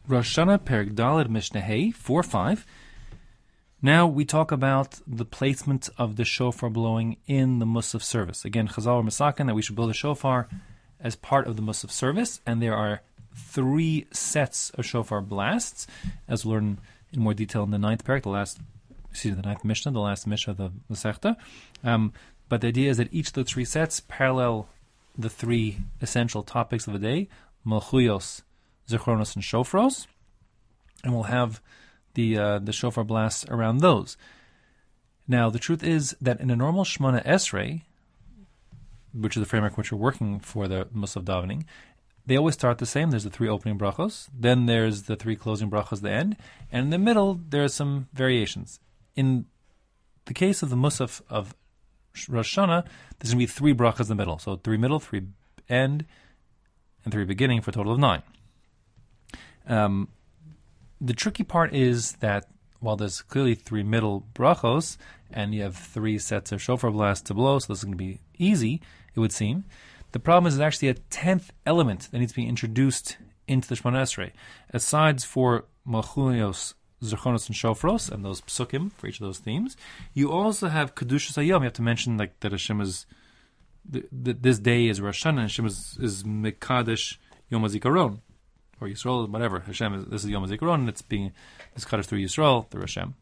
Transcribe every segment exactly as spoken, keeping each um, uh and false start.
Rosh Hashanah, Perek Daled, Mishnah Hey, four five. Now we talk about the placement of the shofar blowing in the Musaf service. Again, Chazal or Masakin, that we should blow the shofar as part of the Musaf service, and there are three sets of shofar blasts, as we'll learn in more detail in the ninth Perek, the last, excuse me, the ninth Mishnah, the last Mishnah of the Masechta. Um, but the idea is that each of the three sets parallel the three essential topics of the day, Malchuyos, Zichronos, and Shofros, and we'll have the uh, the shofar blasts around those. Now, the truth is that in a normal Shemona Esrei, which is the framework which we're working for the Musaf davening, they always start the same. There's the three opening brachos, then there's the three closing brachos at the end, and in the middle there are some variations. In the case of the Musaf of Rosh Hashanah, there's going to be three brachos in the middle. So three middle, three end, and three beginning for a total of nine. Um, the tricky part is that while there's clearly three middle brachos, and you have three sets of shofar blasts to blow, so this is going to be easy, it would seem. The problem is there's actually a tenth element that needs to be introduced into the Shemona Esrei. Aside for Malchuyos, Zerchonos, and Shofros, and those psukim for each of those themes, you also have Kedushas Hayom. You have to mention like that Hashem is, th- th- this day is Rosh Hashanah, and Hashem is, is Mekadesh Yom HaZikaron, or Yisrael, whatever. Hashem is, this is Yom HaZikaron, and it's being, it's Kaddish through Yisrael, through Hashem.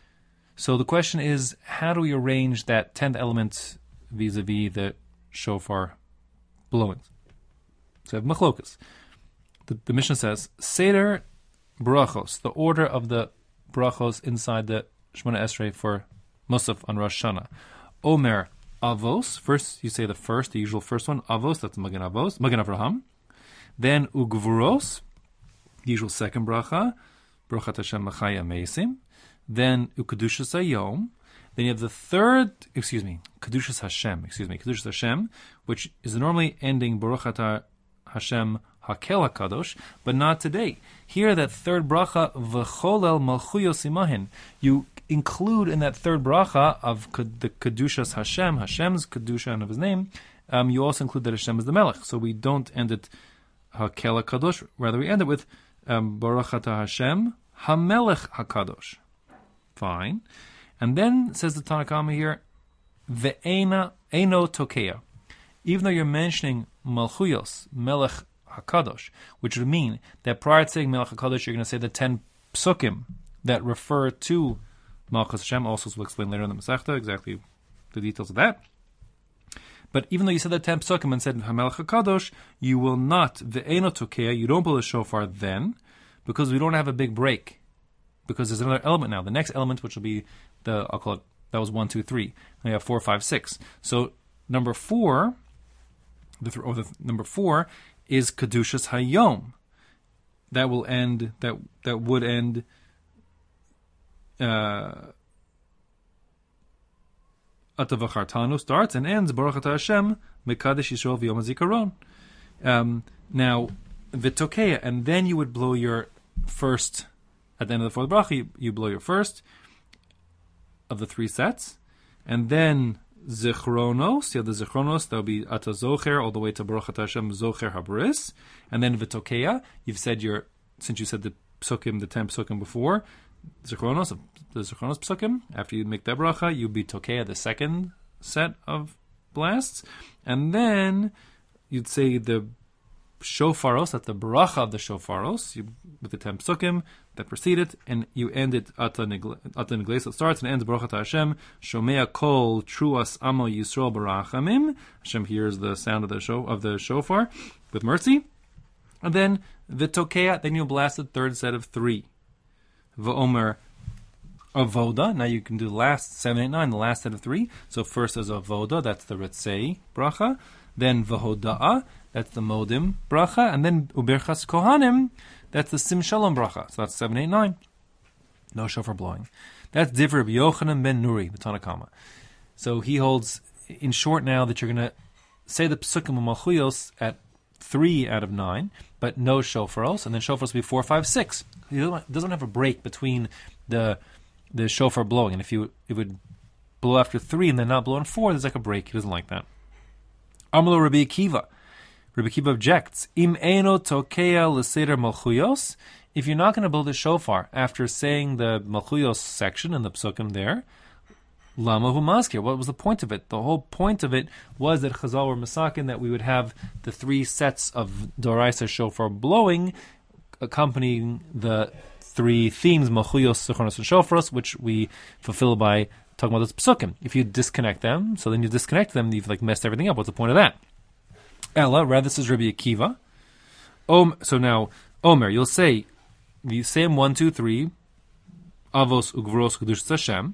So the question is, how do we arrange that tenth element vis-a-vis the shofar blowings? So we have machlokas. The, the Mishnah says, Seder brachos, the order of the brachos inside the Shemona Esrei for Musaf on Rosh Hashanah. Omer avos, first you say the first, the usual first one, avos, that's Magen Avos, Magen Avraham. Then ugvuros, the usual second bracha, brachat Hashem Machaya Meisim. Then ukedushas Hayom. Then you have the third, excuse me, kedushas Hashem, excuse me, kedushas Hashem, which is normally ending brachat Hashem Hakel HaKadosh, but not today. Here, that third bracha, v'cholel malchuyos imahin, you include in that third bracha of the kedushas Hashem, Hashem's kedusha and of His name, um, you also include that Hashem is the Melech. So we don't end it Hakel HaKadosh, rather we end it with um, Baruch Ata Hashem HaMelech HaKadosh. Fine. And then, says the Tanna Kamma here, Ve'ena Eno Tokea. Even though you're mentioning Malchuyos, Melech HaKadosh, which would mean that prior to saying Melech HaKadosh, you're going to say the ten psukim that refer to Malchus Hashem. Also, we'll explain later in the Masechta exactly the details of that. But even though you said the ten psukim and said HaMelech HaKadosh, you will not, Ve'eno Tokea, you don't blow the shofar then, because we don't have a big break. Because there's another element now. The next element, which will be the, I'll call it, that was one, two, three. And we have four, five, six. So number four, the th- or the th- number four is Kedushas Hayom. That will end, that that would end, uh, Atavachartanu starts and ends Baruch Ata Hashem Mekadesh Yisrael V'Yom HaZikaron. Um, now, V'Tokea, and then you would blow your first. At the end of the fourth bracha, you, you blow your first of the three sets, and then Zichronos, you have the Zichronos, that will be Ata Zocher, all the way to Baruch Ata Hashem Zocher Habris, and then V'Tokea, you've said your, since you said the psukim, the ten psukim before, Zichronos, the Zichronos psukim, after you make that bracha, you'd be Tokea, the second set of blasts, and then you'd say the shofaros, that's the bracha of the shofaros, you, with the ten psukim that precede it, and you end it ata nigles. It starts and ends Baruch Ata Hashem Shomea Kol Truas Amo Yisrael Barachamim. Hashem hears the sound of the show of the shofar with mercy, and then V'Tokea. Then you blast the third set of three. V'Omer Avoda. Now you can do the last seven, eight, nine, the last set of three. So first is Avoda, that's the Ritzei bracha. Then V'Hoda'a, that's the Modim bracha, and then Uberchas Kohanim, that's the Sim Shalom bracha. So that's seven, eight, nine. No shofar blowing. That's Divrei Yochanan ben Nuri, the Tanna Kamma. So he holds, in short now, that you're going to say the Psukim of Malchuyos at three out of nine, but no shofaros, and then shofaros will be four, five, six. He doesn't have a break between the the shofar blowing, and if you it would blow after three and then not blow on four, there's like a break. He doesn't like that. Amalo Rabbi Akiva. Rabbi Akiva objects. Im eno tokea l'seder malchuyos. if you're not going to blow the shofar after saying the Malchuyos section in the psukim there, Lama hu maskir? What was the point of it? The whole point of it was that Chazal were masakin that we would have the three sets of Doraisa shofar blowing accompanying the three themes, Malchuyos, Zichronos, and Shofaros, which we fulfill by talking about this psukim. If you disconnect them, so then you disconnect them, you've like messed everything up. What's the point of that? Ella, rather this is Rabbi Akiva. Om, so now, Omer, you'll say, you say them one, two, three, Avos, Ugvros, Kedushas Hashem,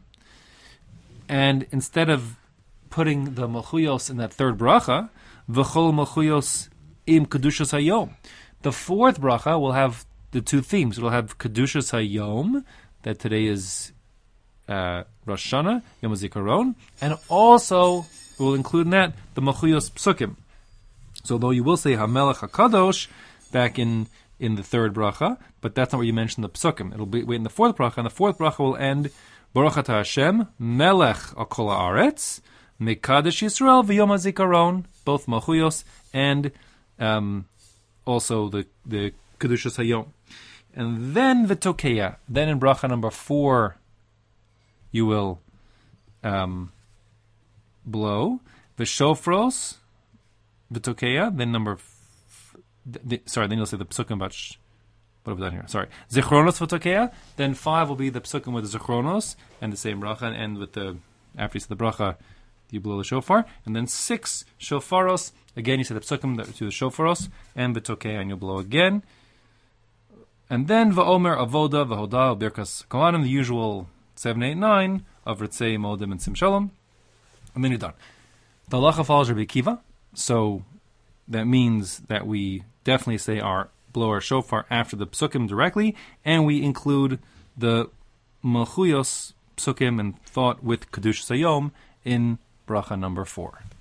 and instead of putting the Malchuyos in that third bracha, V'chol Malchuyos im Kedushas Hayom. The fourth bracha will have the two themes. It will have Kedushas Hayom, that today is uh, Rosh Hashanah, Yom HaZikaron, and also it will include in that the Malchuyos Psukim. So though you will say HaMelech HaKadosh back in, in the third bracha, but that's not where you mention the Psukim. It'll be wait in the fourth bracha, and the fourth bracha will end Baruch Atah Hashem, Melech Akol Haaretz, Mekadesh Yisrael, V'Yom HaZikaron, both Malchuyos and um, also the the Kedushas Hayom. And then the Tokeya. Then in bracha number four, you will um, blow the Shofros, the Tokeya. Then number, f- the, sorry, then you'll say the Psukim about, sh- what have we done here? Sorry. Zichronos v'Tokeya. Then five will be the Psukim with the Zichronos, and the same bracha, and end with the, after you say the bracha, you blow the shofar. And then six Shofaros. Again, you say the Psukim to the Shofaros, and the Tokeya, and you'll blow again. And then Va'omer, Avoda, V'hoda, Birkas Kohanim, the usual seven, eight, nine of Ritzei, Modim, and Sim Shalom. And then you're done. The halacha follows Rabbi Akiva, so that means that we definitely say our blow our shofar after the psukim directly, and we include the Malchuyos psukim and thought with Kedushas Hayom in bracha number four.